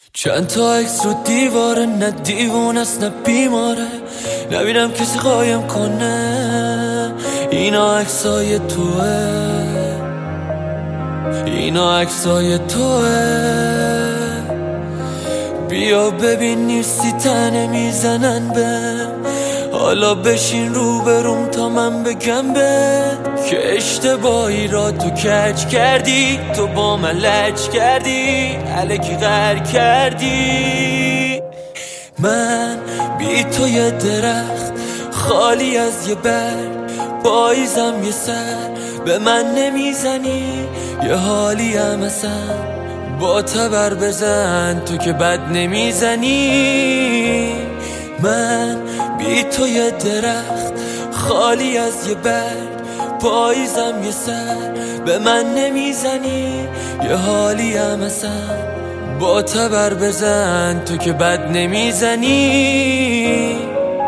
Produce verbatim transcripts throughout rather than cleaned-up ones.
چند تا عکس رو دیواره، نه دیوون است نه بیماره، نبینم کسی قایم کنه. اینا عکسای توه، اینا عکسای توه. بیا ببین نیستی تنه میزنن بهم، حالا بشین رو بروم تا من بگم بهت که اشتباهی را تو کج کردی، تو با من لج کردی، الکی غر کردی. من بی تو یه درخت خالی از یه برگ، پاییزم یه سر به من نمیزنی، یه حالی هم اصلا با تبر بزن تو که بد نمیزنی. من بی تو یه درخت خالی از یه برگ، پاییزم یه سر به من نمیزنی، یه حالی هم اصلا با تبر بزن تو که بد نمیزنی.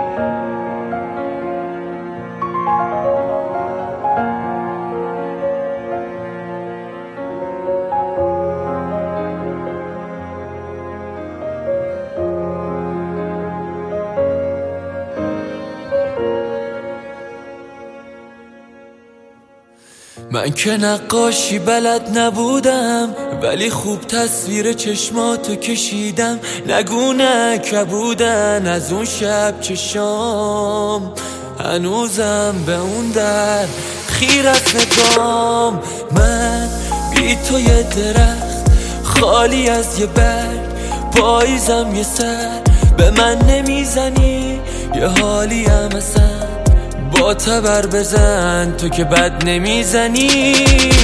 من که نقاشی بلد نبودم، ولی خوب تصویر چشماتو کشیدم. نگو نه کبودن از اون شب چشام، هنوزم به اون در خیر از نگام. من بی تو یه درخت خالی از یه برگ، پاییزم یه سر به من نمیزنی، یه حالی هم اصلا با تبر بزن تو که بد نمیزنی.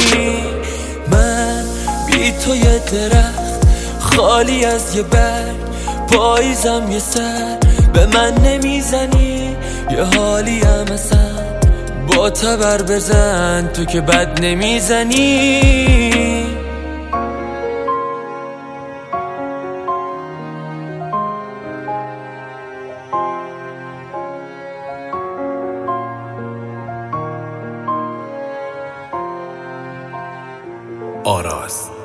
من بی تو یه درخت خالی از یه برگ، پاییزم یه سر به من نمیزنی، یه حالی هم اصلا با تبر بزن تو که بد نمیزنی. آراز.